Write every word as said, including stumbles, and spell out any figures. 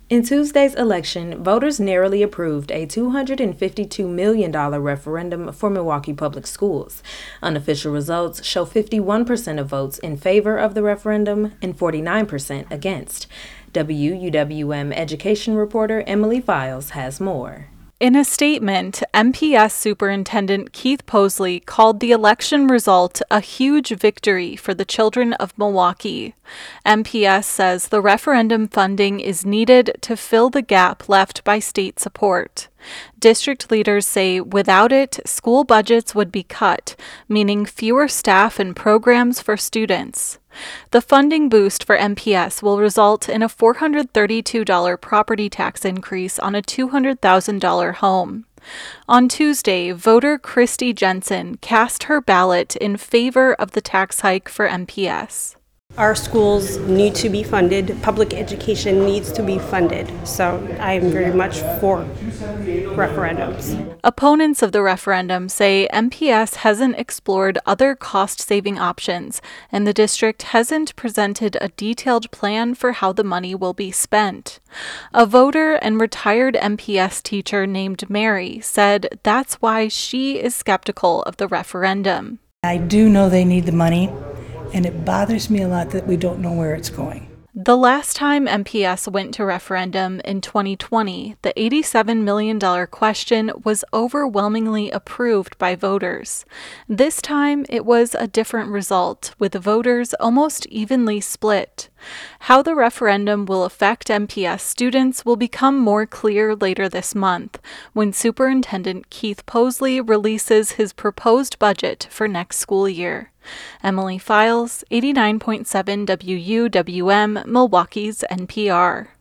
In Tuesday's election, voters narrowly approved a two hundred fifty-two million dollars referendum for Milwaukee Public Schools. Unofficial results show fifty-one percent of votes in favor of the referendum and forty-nine percent against. W U W M education reporter Emily Files has more. In a statement, M P S Superintendent Keith Posley called the election result a huge victory for the children of Milwaukee. M P S says the referendum funding is needed to fill the gap left by state support. District leaders say without it, school budgets would be cut, meaning fewer staff and programs for students. The funding boost for M P S will result in a four hundred thirty-two dollars property tax increase on a two hundred thousand dollars home. On Tuesday, voter Christy Jensen cast her ballot in favor of the tax hike for M P S. Our schools need to be funded. Public education needs to be funded. So I am very much for referendums. Opponents of the referendum say M P S hasn't explored other cost-saving options, and the district hasn't presented a detailed plan for how the money will be spent. A voter and retired M P S teacher named Mary said that's why she is skeptical of the referendum. I do know they need the money, and it bothers me a lot that we don't know where it's going. The last time M P S went to referendum in twenty twenty, the eighty-seven million dollars question was overwhelmingly approved by voters. This time, it was a different result, with voters almost evenly split. How the referendum will affect M P S students will become more clear later this month, when Superintendent Keith Posley releases his proposed budget for next school year. Emily Files, eighty-nine point seven W U W M, Milwaukee's N P R.